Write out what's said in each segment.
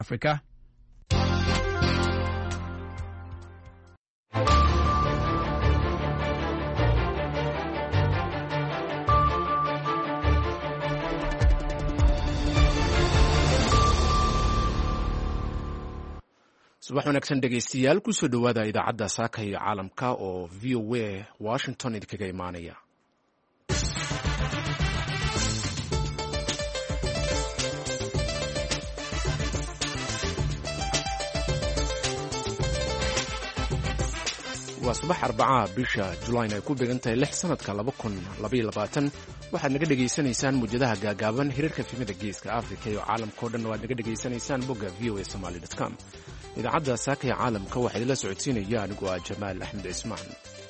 Africa. subax wanaagsan dhegaystayaal kusoo dhowaada idaacadda saaka iyo caalamka oo v o a washington idinkaga imaanaya. waa subax arbacaha bisha julayn ay ku beegan tahay 6 sanadka 2022 waxaad naga dhegaysanaysaan muujadaha gaagaaban hirarka filimada geeska afrika iyo caalamka oo dhan waad naga dhegaysanaysaan bogga voasomali.com. idaacadda saaka ee caalamka waxaa idinla socodsiinaya anigu ah jamaal axmed cismaan.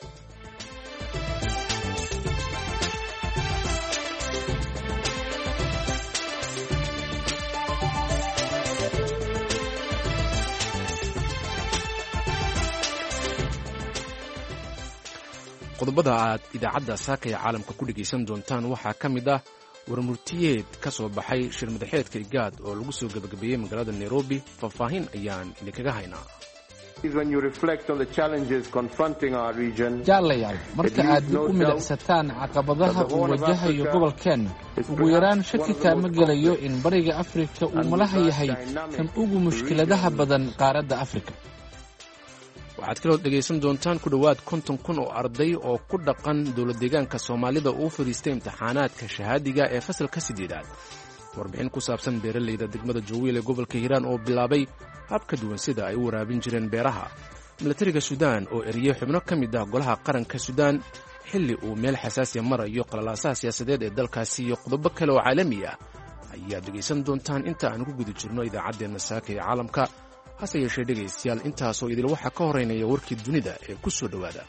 qodobada aad idaacadda saaka ee caalamka ku dhegaysan doontaan waxaa ka mid ah warmurtiyeed ka soo baxay shir madaxeedka igaad oo lagu soo gebagabeeyey magaalada nairobi. faahfaahin ayaan idinkaga haynaa. jaalayaal marka aad dib u milicsataan caqabadaha uu wajahayo gobolkeenna ugu yaraan shaki kaama gelayo in bariga afrika uu malaha yahay kan ugu mushkiladaha badan qaaradda afrika. waxaad kaloo dhegaysan doontaan ku dhowaad 50,000 oo arday oo ku dhaqan dowlad deegaanka soomaalida uu fadhiistay imtixaanaadka shahaadiga ee fasalka 8aad. warbixin ku saabsan beeralayda degmada joowiil ee gobolka hiiraan oo bilaabay hab ka duwan sida ay u waraabin jireen beeraha. milatariga suudaan oo eriyey xubno ka mid ah golaha qaranka suudaan xilli uu meel xasaasiya marayo qalalaasaha siyaasadeed ee dalkaasi iyo qodobo kale oo caalami ah ayaad dhegaysan doontaan inta aan ku guda jirno idaacaddeenna saaka ee caalamka. hase yeeshee dhegaystayaal intaasoo idil waxaa ka horeynaya warkii dunida ee ku soo dhowaada.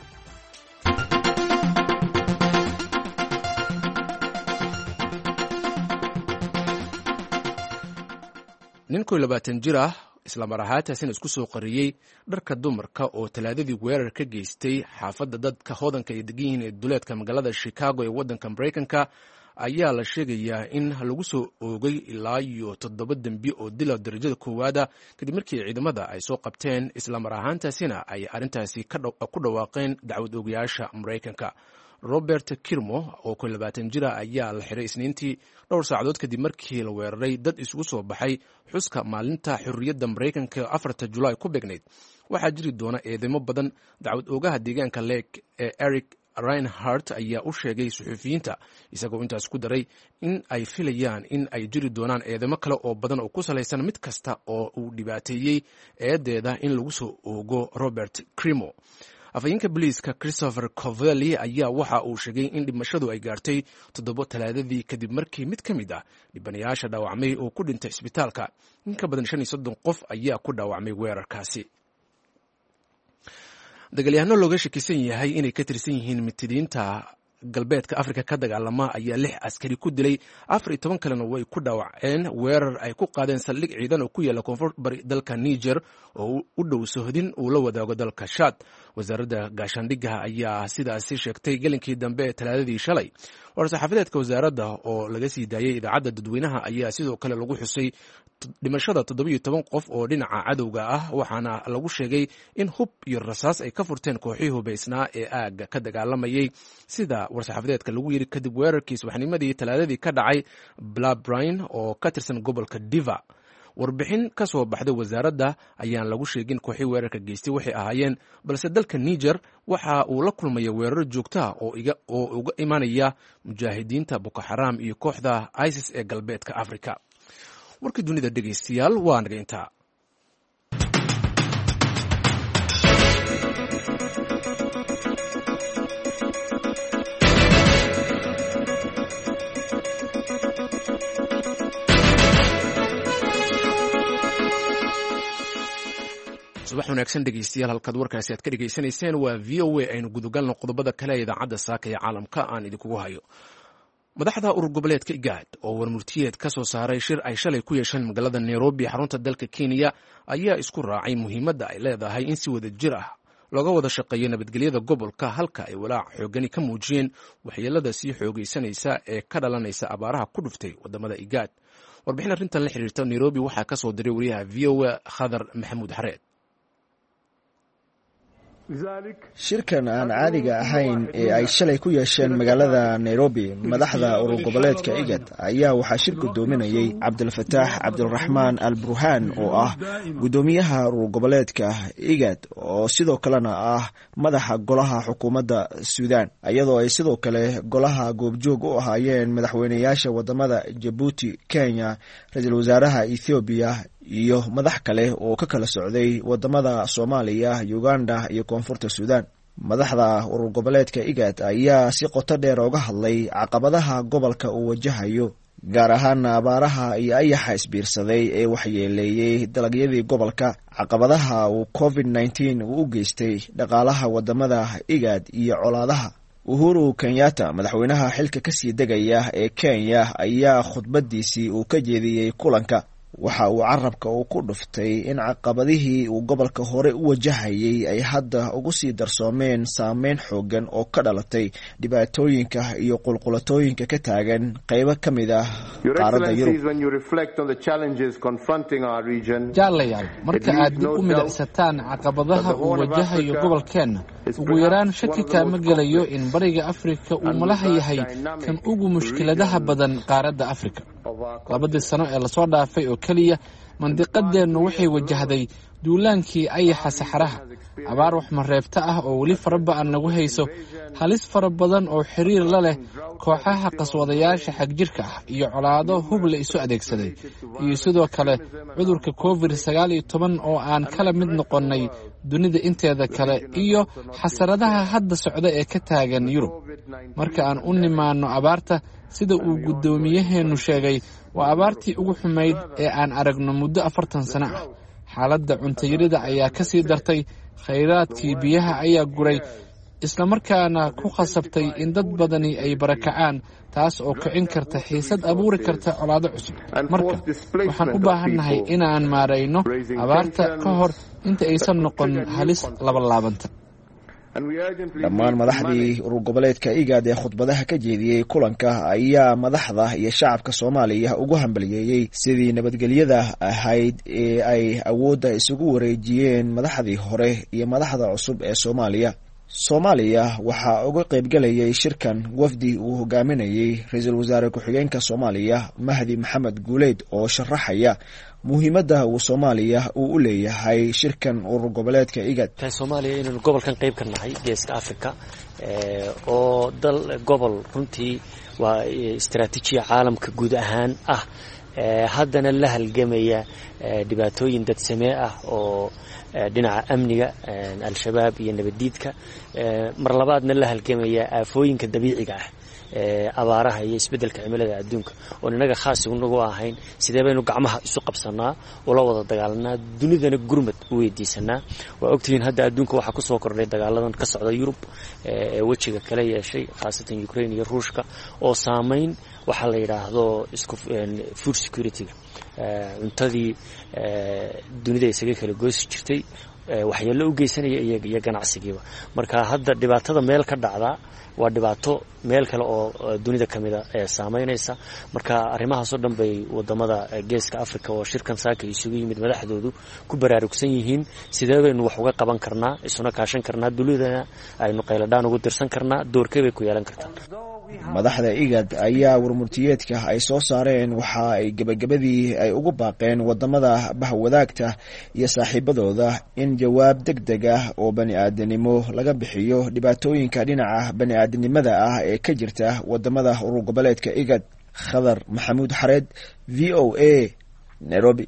nin 20 jir ah islamar ahaantaasina isku soo qariyey dharka dumarka oo talaadadii weerar ka geystay xaafadda dadka hodanka ay degan yihiin ee duleedka magaalada chicago ee waddanka maraykanka ayaa la sheegayaa in lagu soo oogay ilaa iyo 7 dembi oo dila darajada koowaada kadib markii ciidamada ay soo qabteen islamar ahaantaasina ay arrintaasi ku dhawaaqeen dacwad oogayaasha maraykanka. robert kirmo oo 20 jira ayaa la xiray isniintii dhowr saacadood kadib markii la weeraray dad isugu soo baxay xuska maalinta xurriyadda maraykanka ee 4 julaay ku beegnayd. waxaa jiri doona eedeymo badan. dacwad oogaha deegaanka lake ee eric reinhart ayaa u sheegay suxuufiyiinta isagoo intaas ku daray in ay filayaan in ay jiri doonaan eedeymo kale oo badan oo ku salaysan mid kasta oo uu dhibaateeyey eedeeda in lagu soo oogo robert crimo. afhayeenka booliiska christopher covelli ayaa waxa uu sheegay in dhimashadu ay gaartay 7 talaadadii kadib markii mid ka mid ah dhibanayaasha dhaawacmay oo ku dhintay isbitaalka. in ka badan 35 qof ayaa ku dhaawacmay weerarkaasi. dagaalyahanno looga shakisan yahay inay ka tirsan yihiin mitidiinta galbeedka afrika ka dagaalama ayaa 6 askari ku dilay 14 kalena way ku dhaawaceen weerar ay ku qaadeen saldhig ciidan oo ku yaala koonfur bari dalka niger oo u dhow sohdin uu la wadaago dalka shaad. wasaaradda gaashaandhigga ayaa sidaasi sheegtay gelinkii dambe ee talaadadii shalay. war-saxaafadeedka wasaaradda oo laga sii daayey idaacadda dadweynaha ayaa sidoo kale lagu xusay dhimashada 17 qof oo dhinaca cadowga ah waxaana lagu sheegay in hub iyo rasaas ay ka furteen kooxihii hubaysnaa ee aagga ka dagaalamayay sida war-saxaafadeedka lagu yidhi kadib weerarkii subaxnimadii talaadadii ka dhacay blabrine oo ka tirsan gobolka diva. warbixin ka soo baxday wasaaradda ayaan lagu sheegin kooxii weerarka geystay waxay ahaayeen, balse dalka niger waxa uu la kulmaya weeraro joogtaa oo uga imanaya mujaahidiinta boko xaraam iyo kooxda isis ee galbeedka afrika. warkii dunida dhegaystayaal waa naga intaa. subax wanaagsan dhegaystayaal halkaad warkaasi aad ka dhegaysanayseen waa v o a. aynu gudagalno qodobada kale ee idaacadda saaka ee caalamka aan idinkugu hayo. madaxda urur goboleedka igaad oo warmurtiyeed ka soo saaray shir ay shalay ku yeesheen magaalada nairobi xarunta dalka kenya ayaa isku raacay muhiimadda ay leedahay in si wada jir ah looga wada shaqeeyo nabadgelyada gobolka halka ay walaac xoogani ka muujiyeen waxyeelada sii xoogaysanaysa ee ka dhalanaysa abaaraha ku dhuftay wadamada igaad. warbixin arrintan la xiriirta nairobi waxaa ka soo diray wariyaha v o a khadar maxamuud xareed. shirkan aan caadiga ahayn ee ay shalay ku yeesheen magaalada Nairobi madaxda urur goboleedka IGAD ayaa waxaa shir gudoominayay Cabdulfataax Cabdulraxmaan Al-Burhaan oo ah gudoomiyaha urur goboleedka IGAD oo sidoo kalena ah madaxa golaha xukuumadda Suudaan, iyadoo ay sidoo kale golaha goobjoog u ahaayeen madaxweynayaasha wadamada Djibouti, Kenya, ra'iisul wasaaraha Ethiopia iyo madax kale oo ka kala socday wadamada Soomaaliya, Uganda iyo Koonfurta Suudaan. Madaxda urur goboleedka IGAD ayaa si qoto dheer uga hadlay caqabadaha gobolka uu wajahayo, gaar ahaan abaaraha iyo ayaxa isbiirsaday ee waxyeeleeyay dalagyadii gobolka, caqabadaha uu COVID-19 u geystay dhaqaalaha wadamada IGAD iyo colaadaha. Uhuru Kenyatta, madaxweynaha xilka kasii degaya ee Kenya, ayaa khudbadiisii uu ka jeediyey kulanka waxa uu carabka ku dhuftay in caqabadihii uu gobolka hore u wajahayay ay hadda ugu sii darsoomeen saameyn xoogan oo ka dhalatay dhibaatooyinka iyo qulqulatooyinka ka taagan qaybo ka mid ah qaaradda Yurub. jaalayaal, marka aad dib u milicsataan caqabadaha uu wajahayo gobolkeenna, ugu yaraan shaki kaama gelayo in bariga Afrika uu malaha yahay kan ugu mushkiladaha badan qaaradda Afrika. 2 sano ee lasoo dhaafay oo kaliya mandiqadeennu waxay wajahday duulaankii ayaxa saxaraha, abaar waxmareebta ah oo weli faraba'an lagu hayso, halis fara badan oo xiriir la leh kooxaha qaswadayaasha xagjirka ah iyo colaado hub la isu adeegsaday, iyo sidoo kale cudurka COVID-19 oo aan kala mid noqonnay dunida inteeda kale, iyo xasaradaha hadda socda ee ka taagan Yurub. Marka aan u nimaano abaarta, sida uu gudoomiyaheennu sheegay, waa abaartii ugu xumayd ee aan aragno muddo 40 sano ah. Xaaladda cuntayarida ayaa ka sii dartay, khayraadkii biyaha ayaa guray, isla markaana ku khasabtay in dad badani ay barakacaan, taas oo kicin karta xiisad abuuri karta colaado cusub. Marka waxaan u baahannahay inaan maarayno abaarta ka hor inta aysan noqon halis labalaabanta. dhammaan madaxdii urur goboleedka IGAD ee khudbadaha ka jeediyey kulanka ayaa madaxda iyo shacabka Soomaaliya ugu hambalyeeyay sidii nabadgelyada ahayd ee ay awoodda isugu wareejiyeen madaxdii hore iyo madaxda cusub ee Soomaaliya waxaa uga qaybgalayay shirkan wafdi uu hogaaminayay ra'iisul wasaare ku-xigeenka Soomaaliya Mahdi Maxamed Guuleed oo sharaxaya muhiimadda uu Soomaaliya u leeyahay shirkan urur goboleedka IGAD. Soomaaliya inuu gobolkan qayb ka nahay Geeska Afrika oo dal gobol runtii waa istiraatiijiya caalamka guud ahaan ah, haddana la halgamaya dhibaatooyin dadsamee ah oo dhinaca amniga, al-shabaab iyo nabadiidka, mar labaadna la halgamaya aafooyinka dabiiciga ah, abaaraha iyo isbeddelka cimilada adduunka oo inaga khaas ugu ahayn. sidee baynu gacmaha isu qabsanaa oo la wada dagaalanaa, dunidana gurmad u weydiisanaa. waa ogtihiin hadda adduunka waxaa kusoo kordhay dagaaladan ka socda Yurub ee wejiga kala yeeshay, khaasatan Ukraine iyo Ruushka, oo saameyn waxa la yiraahdo food security, cuntadii dunida isaga kala goosi jirtay, waxyeello u geysanaya iyo ganacsigiiba. marka hadda dhibaatada meel ka dhacda waa dhibaato meel kale oo dunida kamida ee saameynaysa. marka arrimahaas oo dhan bay wadamada Geeska Afrika oo shirkan saaka isugu yimid madaxdoodu ku baraarugsan yihiin sidee baynu wax uga qaban karnaa, isuna kaashan karnaa, dunidana aynu qayladaan ugu dirsan karnaa, doorkee bay ku yeelan kartaa. madaxda IGAD ayaa warmurtiyeedka ay soo saareen waxa ay gabagabadii ay ugu baaqeen wadamada bahwadaagta iyo saaxiibadooda in jawaab degdeg ah oo bani'aadanimo laga bixiyo dhibaatooyinka dhinaca bani'aadanimada ah ee ka jirta wadamada urur goboleedka IGAD. Khadar Maxamuud Xareed, VOA, Nairobi.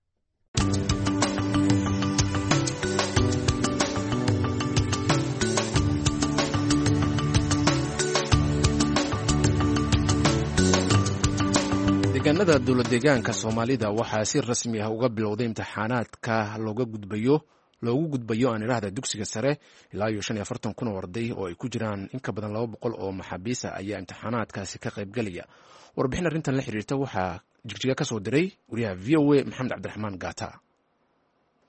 deegaanada dowlad deegaanka Soomaalida waxaa si rasmi ah uga bilowday imtixaanaadka loogu gudbayo aan iraahda dugsiga sare ilaa 45,000 oo arday oo ay ku jiraan in ka badan 200 oo maxaabiis ah ayaa imtixaanaadkaasi ka qayb galaya. warbixin arrintan la xiriirta waxaa jigjiga ka soo diray wariyaha VOA Maxamed Cabdiraxmaan Gaata.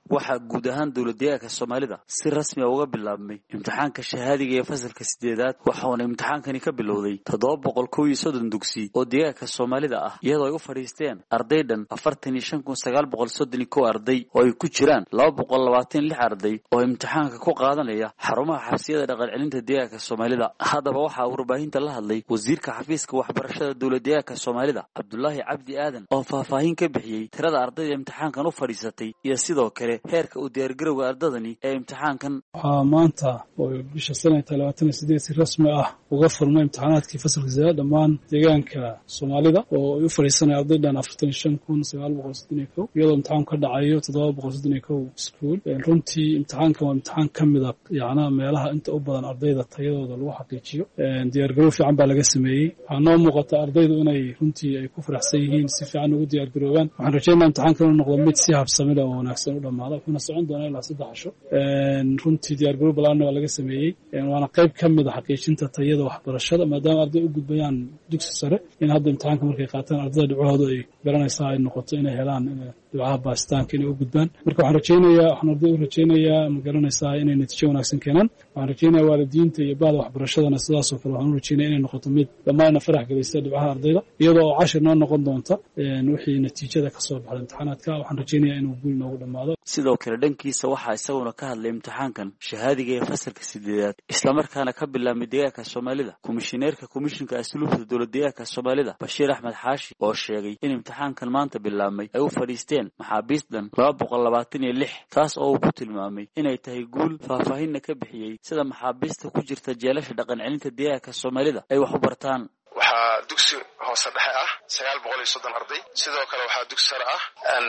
waxaa guud ahaan dowladdeegaanka Soomaalida si rasmi ah uga bilaabmay imtixaanka shahaadiga ee fasalka 8aad waxaana imtixaankani ka bilowday 730 dugsi oo deegaanka Soomaalida ah iyadoo ay u fadhiisteen arday dhan 45931 arday oo ay ku jiraan 226 arday oo imtixaanka ku qaadanaya xarumaha xabsiyada dhaqan celinta deegaanka Soomaalida. Haddaba waxaa warbaahinta la hadlay wasiirka xafiiska waxbarashada dowladdeegaanka Soomaalida Cabdullaahi Cabdi Aadan oo faahfaahin ka bixiyay tirada ardayda imtixaankan u fadhiisatay iyo sidoo kale heerka u diyaargarowga ardadani ee imtixaankan. waxaa maanta oo bisha sanadka 28 si rasmi ah uga furmay imtixaanaadkii fasalka 8 dhammaan deegaanka Soomaalida oo ay u fadhiisanay arday dhan 45961 iyadoo imtixaan ka dhacayo 731 iskuul. runtii imtixaankan waa imtixaan ka mid ah meelaha inta u badan ardayda tayadooda lagu xaqiijiyo. diyaargarow fiican baa laga sameeyey. waxaa noo muuqata ardaydu inay runtii ay ku faraxsan yihiin si fiican ugu diyaargaroobaan. waxaan rajaynayaa imtixaankan inuu noqdo mid si habsami leh oo wanaagsan u dhamaado wuxuuna socon doonaa ilaa 3 casho. runtii diyaargarow balaarna waa laga sameeyey. waana qayb ka mid ah xaqiijinta tayada waxbarashada maadaama arday u gudbayaan dugsi sare in hadda imtixaanka markay qaataan ardayda dhibcooda ay garanaysaa ay noqoto inay helaan dhibcaha baasitaanka inay u gudbaan. marka waxaan arday u rajaynayaa ma garanaysaa inay natiijo wanaagsan keenaan. waxaan rajaynayaa waalidiinta iyo bahda waxbarashadana sidaasoo kale waxaan u rajaynayaa inay noqoto mid dhammaanna farax gelisa dhibcaha ardayda iyadoo oo cashir noo noqon doonta wixii natiijada ka soo baxda imtixaanaadka. waxaan rajaynayaa inuu guul noogu dhammaado. sidoo kale dhankiisa waxaa isaguna ka hadlay imtixaankan shahaadiga ee fasalka 8aad islamarkaana ka bilaabmay deegaanka Soomaalida komishineerka komishinka asluubta dowladdeegaanka Soomaalida Bashiir Axmed Xaashi oo sheegay in imtixaankan maanta bilaabmay ay u fadhiisteen maxaabiis dhan 226 taas oo uu ku tilmaamay inay tahay guul. faahfaahinna ka bixiyay sida maxaabiista ku jirta jeelasha dhaqan celinta deegaanka Soomaalida ay wax u bartaan. waxaa dugsi hoose dhexe ah 930 arday sidoo kale waxaa dugsi sare ah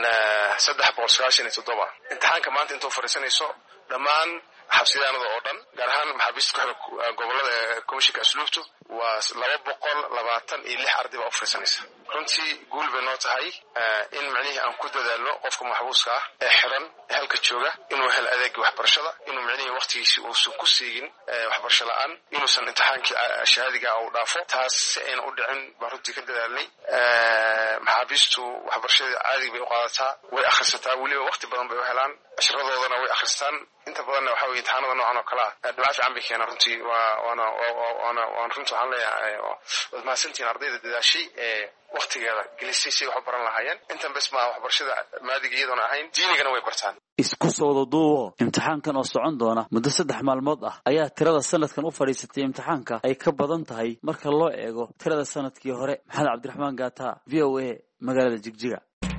397 imtixaanka maanta intuu fariisanayso dhammaan xabsiyaanada oo dhan gaar ahaan maxaabiista gobolada komishinka asluubtu waa 226 arday baa u fariisanaysa. runtii guul bay noo tahay in macnihii aan ku dadaalno qofka maxbuuska ah ee xiran ee halka jooga inuu helo adeegii waxbarashada inuu macnihii waqtigiisii uusan ku siigin waxbarasho la'aan inuusan imtixaankii shahaadiga uu dhaafo. taas si ayna u dhicin baan runtii ka dadaalnay. maxaabiistu waxbarashada caadiga bay u qaadataa way akhrisataa weliba waqti badan bay u helaan cashiradoodan way akhristaan. inta badanna waxa weeye imtixaanada noocan oo kale ah dhibco fiican bay keenaan runtii waana runtii waxaan leeyahay waad mahadsantihiin ardayda dadaashay ee waqtigeeda gelisay si wax u baran lahaayeen. intan bes ma waxbarashada maadiga iyadoona ahayn diinigana way bartaan. isku soo duubo imtixaankan oo socon doona muddo 3 maalmood ah ayaa tirada sanadkan u fadhiisatay imtixaanka ay ka badan tahay marka loo eego tirada sanadkii hore. Maxamed Cabdiraxmaan Gaata VOA magaalada Jigjiga.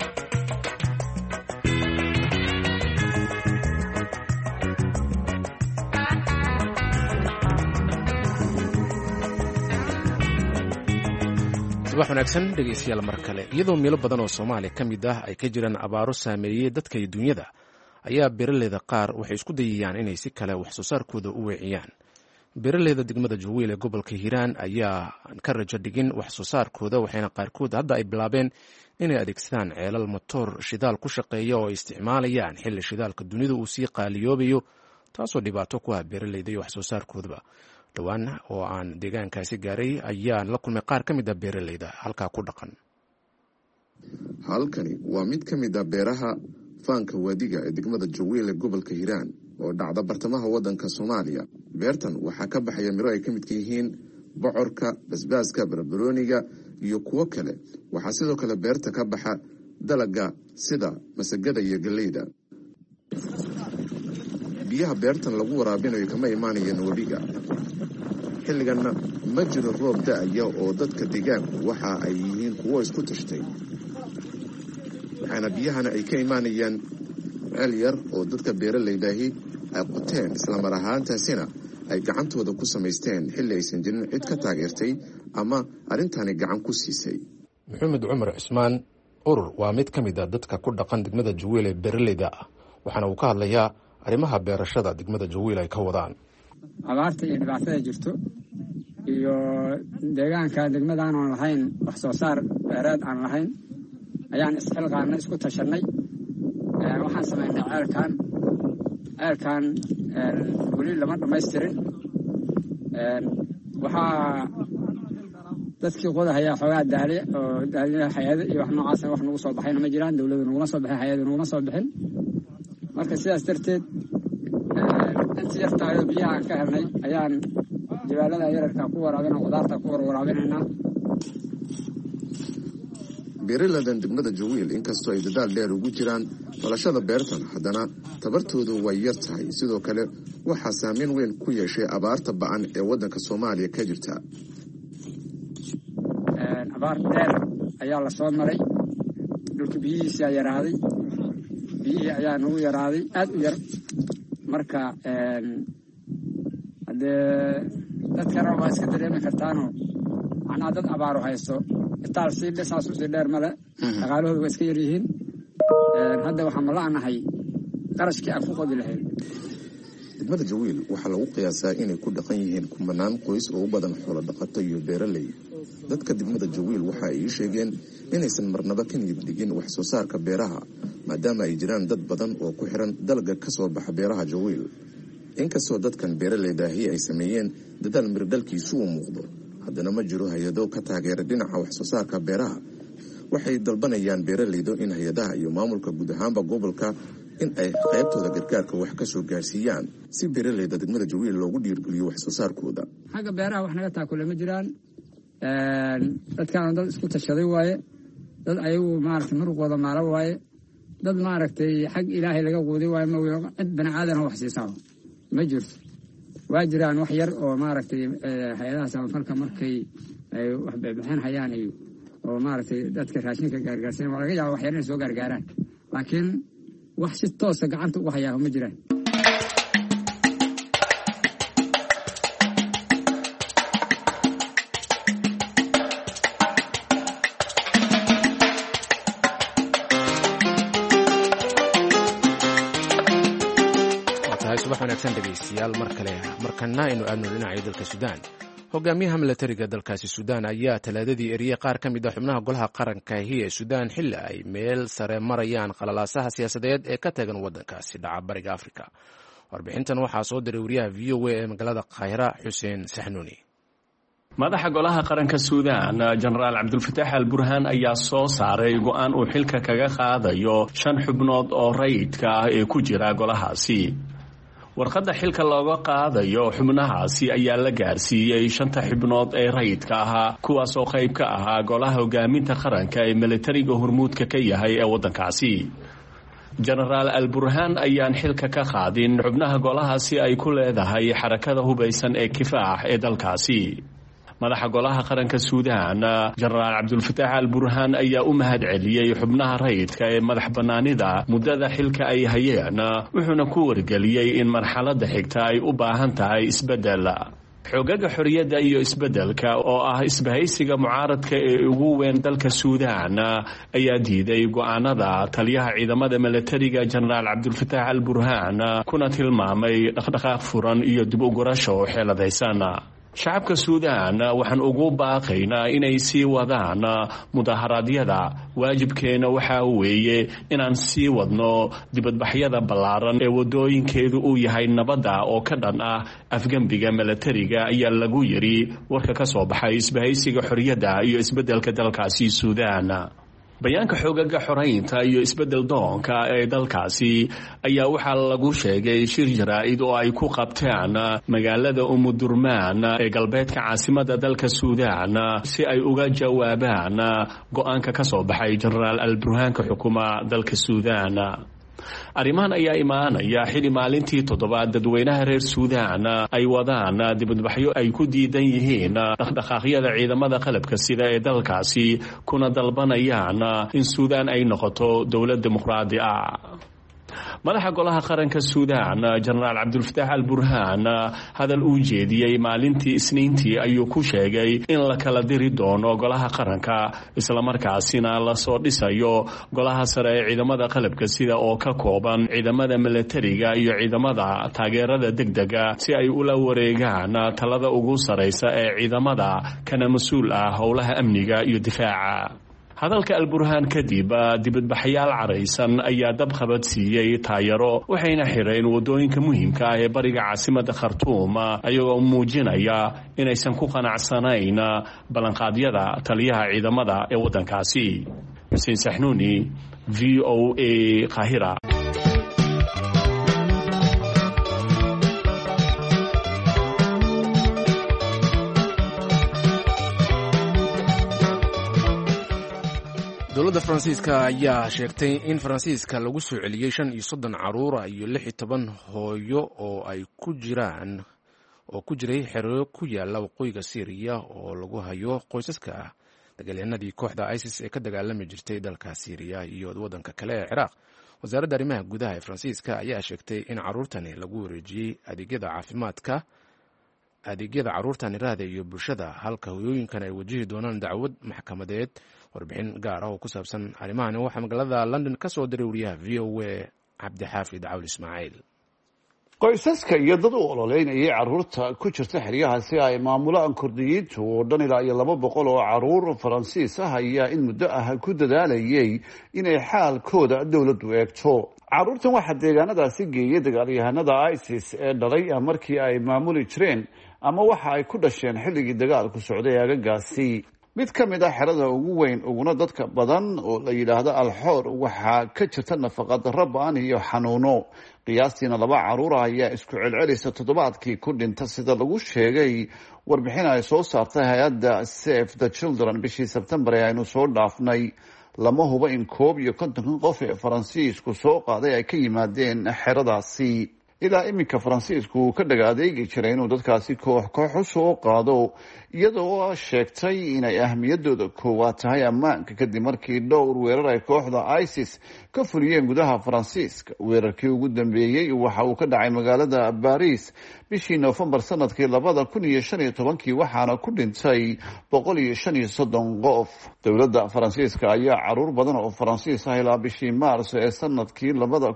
subax wanaagsan dhegeystayaal mar kale. iyadoo meelo badan oo Soomaaliya ka mid ah ay ka jiraan abaaro saameeyay dadka iyo dunyada ayaa beeraleyda qaar waxay isku dayayaan inay si kale wax soo saarkooda u weeciyaan. beeraleyda degmada Jowhel ee gobolka Hiiraan ayaa ka rajo dhigin wax soo saarkooda waxayna qaarkood hadda ay bilaabeen inay adeegsadaan ceelal matoor shidaal ku shaqeeya oo ay isticmaalayaan xilli shidaalka dunida uu sii qaaliyoobayo taasoo dhibaato ku ah beeraleyda iyo wax soo saarkooda. dhowaan oo aan deegaankaasi gaaray ayaan la kulmay qaar ka mid ah beeraleyda halkaa ku dhaqan. halkani waa mid ka mid ah beeraha faanka waadiga ee degmada Jowhel ee gobolka Hiiraan oo dhacda bartamaha waddanka Soomaaliya. beertan waxaa ka baxaya miro ay ka mid yihiin bocorka, basbaaska, barbarooniga iyo kuwo kale. waxaa sidoo kale beerta ka baxa dalaga sida masagada iyo galleyda. biyaha beertan lagu waraabinayo kama imaanayaan webiga. xilliganna ma jiro roob da'aya oo dadka deegaanku waxa ay yihiin kuwo isku tashtay. waxaana biyahana ay ka imaanayaan ceel yar oo dadka beeraleydahi ay qoteen islamar ahaantaasina ay gacantooda ku samaysteen xilli aysan jirin cid ka taageertay ama arrintani gacan ku siisay. maxamed cumar cismaan urur waa mid ka mid ah dadka ku dhaqan degmada Jowhel ee beeraleyda ah waxaana uu ka hadlayaa arrimaha beerashada degmada Jowhel ay ka wadaan. abaarta iyo dhibaatada jirto iyo deegaanka degmadaan aan lahayn wax soo saar beereed aan lahayn ayaan isxilqaana isku tashanay. waxaan sameynay ceelkan weli lama dhamaystirin. waxaa dadkii qodahayaa xoogaa daali oo hay'ado iyo wax noocaas wax nagu soo baxayna ma jiraan. dawladdu naguma soo bixin, hay'adu naguma soo bixin. marka sidaas darteed intii yartaayoo biyaha aan ka helnay ayaan jibaalada yararka ku waraabina qudaarta ku waraabinaynaa. beeraladan degmada Jawiil inkastoo ay dadaal dheer ugu jiraan falashada beertan haddana tabartoodu way yar tahay. sidoo kale waxaa saameyn weyn ku yeeshay abaarta ba'an ee waddanka Soomaaliya ka jirta. abaar dheer ayaa la soo maray, dhulka biyihiisa yaraaday, biyihii ayaa nagu yaraaday aad u yar. marka haddee dadkana waa iska dareemi kartaanoo macnaha dad abaaru haysto itaal sii dhisaas usii dheer male, dhaqaalahooda waa iska yar yihiin. hadda waxaan mala'nahay qarashkii aan ku qodi lahayn. degmada Jawiil waxaa lagu qiyaasaa inay ku dhaqan yihiin kumanaan qoys oo u badan xoolo dhaqato iyo beeraley. dadka degmada Jawiil waxa ay sheegeen inaysan marnaba ka niyad dhigin wax soo saarka beeraha maadaama ay jiraan dad badan oo ku xiran dalga ka soo baxa beeraha Jawiil. inkastoo dadkan beeraleyda ahi ay sameeyeen dadaal mirdhalkiisu u muuqdo, haddana ma jiro hay-ado ka taageera dhinaca wax soo saarka beeraha. waxay dalbanayaan beeraleydu in hay-adaha iyo maamulka guud ahaanba gobolka in ay qaybtooda gargaarka wax ka soo gaarsiiyaan si beeraleyda degmada Jawiil loogu dhiirgeliyo wax soo saarkooda. xagga beeraha wax naga taakule ma jiraan. dadkaan dad isku tashaday waaye, dad ayagu maaragtay muruqooda maala waaye, dad maaragtay xag ilaahay laga quuday waaye. ma cid bani aadan wax siisaa ma jirto. waa jiraan wax yar oo maaragtay hay-adaha samafalka markay ay wax bixin hayaan iyo oo maaragtay dadka raashinka gaargaarsan waa laga yaabaa wax yar inay soo gaargaaraan, laakiin wax si toosa gacanta ugu hayaa ma jiraan. subax wanaagsan dhegaystayaal mar kale. markana aynu aadno dhinaca dalka Suudaan. hogaamiyaha milatariga dalkaasi Suudaan ayaa talaadadii eriyay qaar ka mid ah xubnaha golaha qarankahi ee Suudaan xilli ay meel sare marayaan qalalaasaha siyaasadeed ee ka tagan waddankaasi dhaca bariga Afrika. warbixintan waxaa soo diray wariyaha VOA ee magaalada Qaahira Xuseen Saxnuuni. madaxa golaha qaranka Suudaan Generaal Cabdulfataax al-Burhaan ayaa soo saaray go'aan uu xilka kaga qaadayo 5 xubnood oo rayidka ah ee ku jira golahaasi. warqadda xilka looga qaadayo xubnahaasi ayaa la gaarsiiyey 5 xubnood ee rayidka ahaa, kuwaas oo qayb ka ahaa golaha hogaaminta qaranka ee militariga hormuudka ka yahay ee waddankaasi. Generaal al-Burhaan ayaan xilka ka qaadin xubnaha golahaasi ay ku leedahay xarakada hubaysan ee Kifaax ee dalkaasi. madaxa golaha qaranka Suudaan Generaal Cabdulfataax al-Burhaan ayaa u mahadceliyey xubnaha rayidka ee madax bannaanida muddada xilka ay hayeen, wuxuuna ku wargeliyey in marxaladda xigta ay u baahan tahay isbeddel. xoogaga xorriyadda iyo isbeddelka oo ah isbahaysiga mucaaradka ee ugu weyn dalka Suudaan ayaa diiday go'aanada taliyaha ciidamada militariga Generaal Cabdulfataax al-Burhaan, kuna tilmaamay dhaqdhaqaaq furan iyo dib u gurasho xeeladaysan. shacabka Suudaan waxaan ugu baaqaynaa inay sii wadaan mudaharaadyada. waajibkeena waxaa weeye inaan sii wadno dibadbaxyada ballaaran ee wadooyinkeedu uu yahay nabadda oo ka dhan ah afgembiga militariga ayaa lagu yiri warka ka soo baxay isbahaysiga xorriyadda iyo isbeddelka dalkaasi Suudaan. bayaanka xoogaga xoreynta iyo isbeddel doonka ee dalkaasi ayaa waxaa lagu sheegay shir jaraa'id oo ay ku qabteen magaalada Umudurmaan ee galbeedka caasimadda dalka Suudaan si ay uga jawaabaan go'aanka ka soo baxay Generaal al-Burhaan ka xukuma dalka Suudaan. arrimahan ayaa imaanaya xili maalintii 7 dadweynaha reer Suudaan ay wadaan dibadbaxyo ay ku diidan yihiin dhaqdhaqaaqyada ciidamada qalabka sida ee dalkaasi, kuna dalbanayaan in Suudaan ay noqoto dowlad dimuqraadi ah. madaxa golaha qaranka Suudaan Generaal Cabdulfataax al-Burhaan hadal uu jeediyey maalintii Isniintii ayuu ku sheegay in la kala diri doono golaha qaranka, isla markaasina la soo dhisayo golaha sare ee ciidamada qalabka sida oo ka kooban ciidamada militariga iyo ciidamada taageerada degdega si ay ula wareegaan talada ugu sareysa ee ciidamada kana mas'uul ah howlaha amniga iyo difaaca. hadalka al-Burhaan kadib dibadbaxyaal caraysan ayaa dab qabad siiyey taayaro, waxayna xireen wadooyinka muhiimka ah ee bariga caasimadda Khartoum ayagoo muujinaya inaysan ku qanacsanayn ballanqaadyada taliyaha ciidamada ee waddankaasi. Xuseen Saxnuuni, VOA Qaahira. dowladda faransiiska ayaa sheegtay in faransiiska lagu soo celiyey 35 caruura iyo 16 hooyo oo ay ku jiray xero ku yaala waqooyiga Syria oo lagu hayo qoysaska dagaalyahanadii kooxda ISIS ee ka dagaalami jirtay dalka Syria iyo waddanka kale ee Ciraaq. wasaaradda arrimaha gudaha ee faransiiska ayaa sheegtay in caruurtani lagu wareejiyey adeegyada caafimaadka adeegyada caruurtani raada iyo bulshada halka hooyooyinkan ay wajihi doonaan dacwad maxkamadeed. warbixin gaar ah oo ku saabsan arrimahan waxaa magaalada London ka soo diray wariyaha VOA Cabdixaafid Cawl Ismaaciil. qoysaska iyo dad u ololeynayay caruurta ku jirta xeryahaasi ay maamulaan kurdiyiintu oo dhan ilaa iyo 200 oo caruur Faransiis ah ayaa in muddo ah ku dadaalayay inay xaalkooda dawladdu eegto. caruurtan waxaa deegaanadaasi geeyay dagaalyahanada ISIS ee dhalay markii ay maamuli jireen ama waxa ay ku dhasheen xilligii dagaalku socday aagagaasi. mid ka mid ah xerada ugu weyn uguna dadka badan oo la yidhaahdo Al-Xoor waxaa ka jirta nafaqadarro ba'an iyo xanuuno. qiyaastiina 2 caruur ayaa isku celcelisa toddobaadkii ku dhinta sida lagu sheegay warbixin ay soo saartay hay-adda Save the Children bishii Sebtembar ee aynu soo dhaafnay. lama hubo in 51 qof ee Faransiisku soo qaaday ay ka yimaadeen xeradaasi. ilaa iminka Faransiisku uu ka dhaga adeegi jiray inuu dadkaasi koox u soo qaado iyadoo sheegtay inay ahmiyadooda koowaad tahay ammaanka kadib markii dhowr weerar ay kooxda ISIS ka fuliyeen gudaha Faransiiska. weerarkii ugu dambeeyey waxa uu ka dhacay magaalada Paris bishii November sanadkii 2015 waxaana ku dhintay 135 qof. dowladda Faransiiska ayaa caruur badan oo Faransiis ah ilaa bishii Maarso ee sanadkii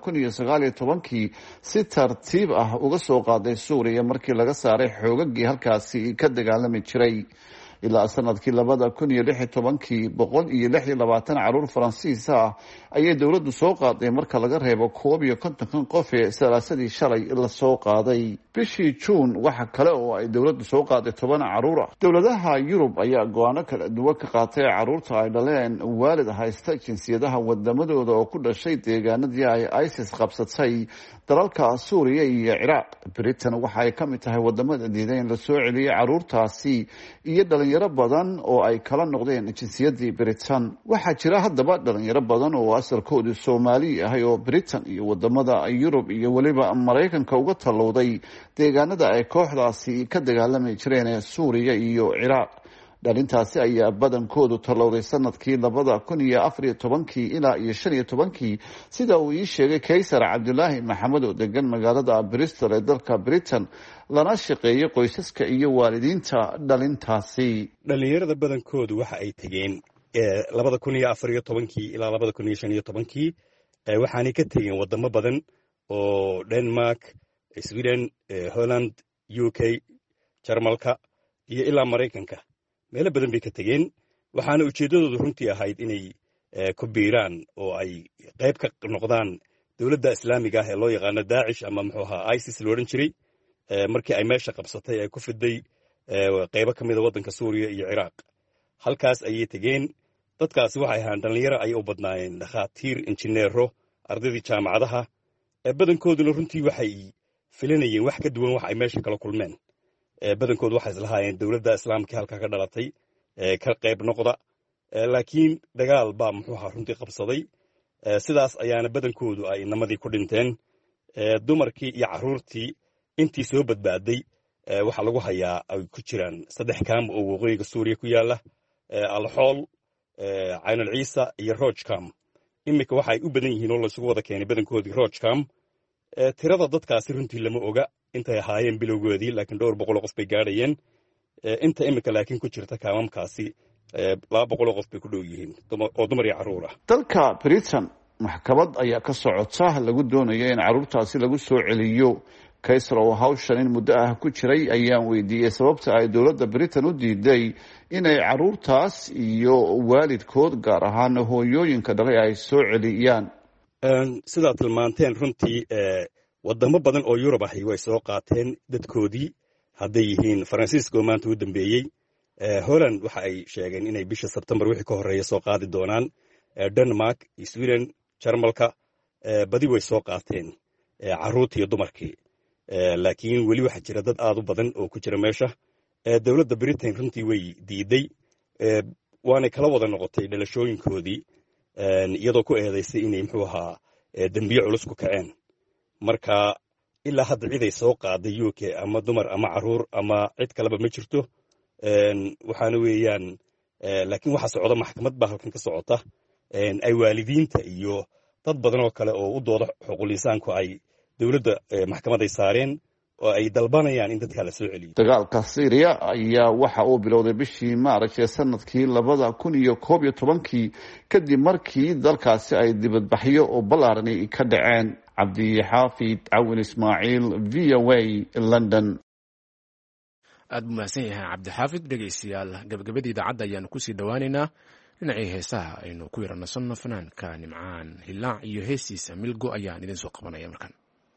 2019 si tartiib ah uga soo qaaday Suuriya markii laga saaray xoogagii halkaasi ka dagaalami jiray. ilaa sanadkii 2016 126 caruur Faransiis ah ayay dowladdu soo qaaday marka laga reebo 51 qof ee salaasadii shalay la soo qaaday. bishii Juun waxa kale oo ay dowladdu soo qaaday 10 caruur ah. dowladaha Yurub ayaa go'aano kala duwan ka qaatay caruurta ay dhaleen waalid haysta jinsiyadaha wadamadooda oo ku dhashay deegaanadii ay ISIS qabsatay dalalka Suuriya iyo Ciraaq. Britain waxa ay ka mid tahay wadamada diiday in la soo celiyay caruurtaasi iyo dhalinyaro badan oo ay kala noqdeen jinsiyadii Britain. waxaa jira haddaba dhalinyaro badan oo asalkoodu Soomaali ah oo Britain iyo wadamada Yurub iyo waliba Mareykanka uga talowday deegaanada ay kooxdaasi ka dagaalami jireen ee Suuriya iyo Ciraaq. dhalintaasi ayaa badankoodu talowday sanadkii 2014 ilaa 15 sida uu ii sheegay Kaysar Cabdulaahi Maxamed oo degan magaalada Bristol ee dalka Britain lana shaqeeyay qoysaska iyo waalidiinta dhalintaasi. dhalinyarada badankoodu waxa ay tageen 2014 ilaa 2015 waxaanay ka tageen wadamo badan oo Denmark, Sweden, Holland, UK, Jarmalka iyo ilaa Mareykanka. meelo badan bay ka tageen waxaana ujeedadoodu runtii ahayd inay ku biiraan oo ay qayb ka noqdaan dowladda islaamiga ah ee loo yaqaano Daesh ama muxuu ahaa ISIS loo oran jiray markii ay meesha qabsatay ay ku fiday qaybo ka mid ah waddanka Suuriya iyo Ciraaq. halkaas ayay tageen. dadkaasi waxay ahaan dhalinyaro ay u badnaayeen dhakhaatiir, injineero, ardaydii jaamacadaha. badankooduna runtii waxay filanayeen wax ka duwan wax ay meesha kala kulmeen. badankoodu waxay islahaayeen dowladda islaamka halka ka dhalatay ka qayb noqda laakiin dagaal baa muxuu ahaa runtii qabsaday. sidaas ayaana badankoodu ay namadii ku dhinteen. dumarkii iyo caruurtii intii soo badbaaday waxaa lagu hayaa ay ku jiraan 3 kaam oo waqooyiga Suuriya ku yaala, Al-Xool, Cayn al-Ciisa iyo Rojkam. imika waxay u badan yihiin oo la isugu wada keenay badankoodii Rojkam. tirada dadkaasi runtii lama oga intay ahaayeen bilowgoodii laakiin dhowr boqol qof bay gaadhayeen. inta imika laakiin ku jirta kaamamkaasi 200 qof bay ku dhow yihiin oo dumar iyo caruur ah. dalka Britain maxkamad ayaa ka socota lagu doonayo in caruurtaasi lagu soo celiyo. Kaysar oo hawshan in muddo ah ku jiray ayaan weydiiyey sababta ay dowladda Britain u diiday inay caruurtaas iyo waalidkood gaar ahaan hooyooyinka dhalay ay soo celiyaan. sidaa tilmaanteen runtii wadamo badan oo Yurub ah way soo qaateen dadkoodii hadday yihiin Faransiiska oo maanta u dambeeyay. Holland waxa ay sheegeen inay bisha Sebtembar wixii ka horeeya soo qaadi doonaan. Denmark, Sweden, Jarmalka badi way soo qaateen caruurtii iyo dumarkii. laakiin weli waxa jira dad aad u badan oo ku jira meesha. dowladda Britain runtii way diiday waana kala wada noqotay dhalashooyinkoodii iyadoo ku eedaysay inay muxuu ahaa dembiye culus ku kaceen. marka ilaa hadda ciday soo qaaday UK ama dumar ama caruur ama cid kaleba ma jirto. waxaana weeyaan laakiin waxa socda maxkamad baa halkan ka socota. ay waalidiinta iyo dad badan oo kale oo u dooda xuquuqul insaanku ay dowladda maxkamad ay saareen oo ay dalbanayaan in dadka la soo celiyo. dagaalka Syria ayaa waxa uu bilowday bishii Maarch ee sanadkii 2011 kadib markii dalkaasi ay dibadbaxyo oo ballaaran ka dhaceen. Cabdi Xaafid Cawin Ismaaciil, VOA, London. aad buu mahadsan yahay Cabdi Xaafid. dhegeystayaal gabagabadii idaacadda ayaanu kusii dhawaaneynaa dhinacii heesaha aynu ku yaranasanno fanaanka Nimcaan Hilaac iyo heestiisa Milgo ayaan idin soo qabanaya markan.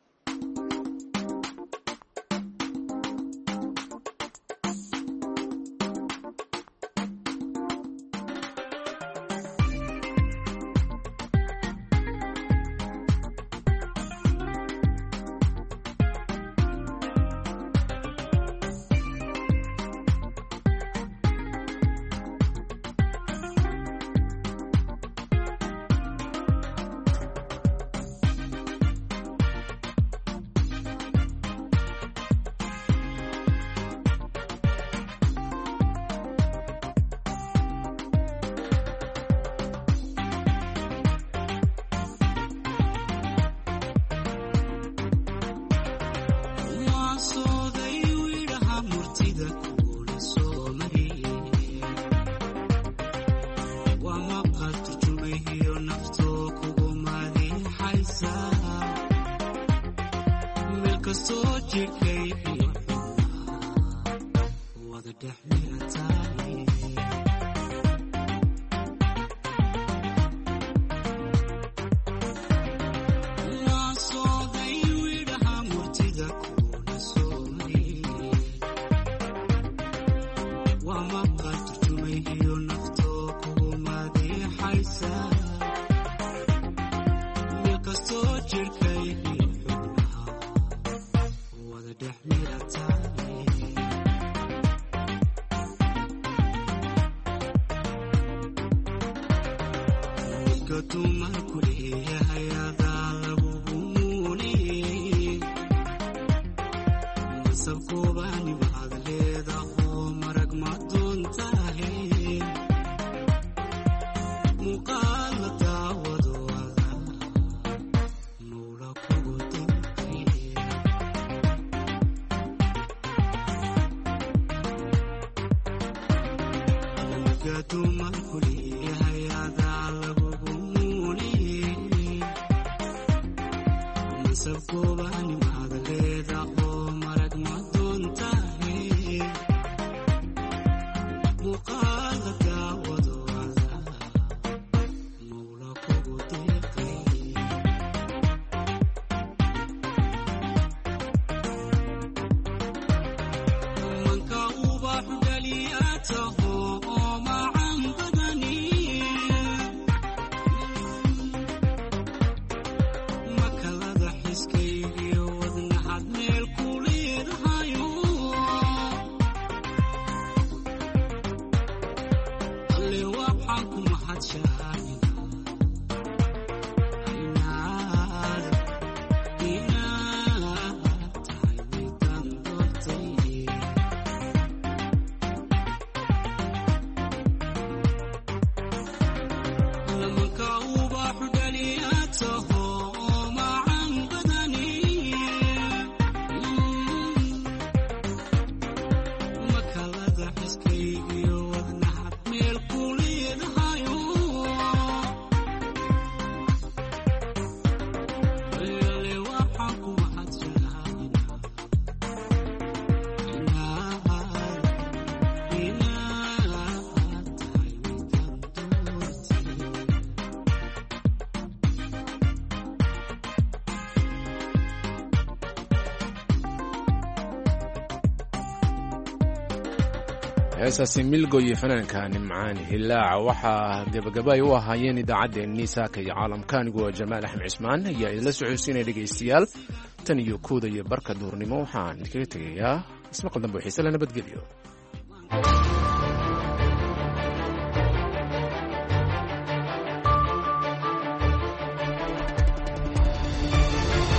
heesaasi Milgo iyo fanaanka Nimcaan Hilaac waxaa gabagabay u ahaayeen idaacaddeenii saaka iyo caalamka. anigu waa Jamaal Axmed Cismaan ayaa idinla socodsiinaya dhegaystayaal tan iyo kooda iyo barka duurnimo. waxaan idinkaga tegayaa ismaqal dambe xiise la nabadgelyo.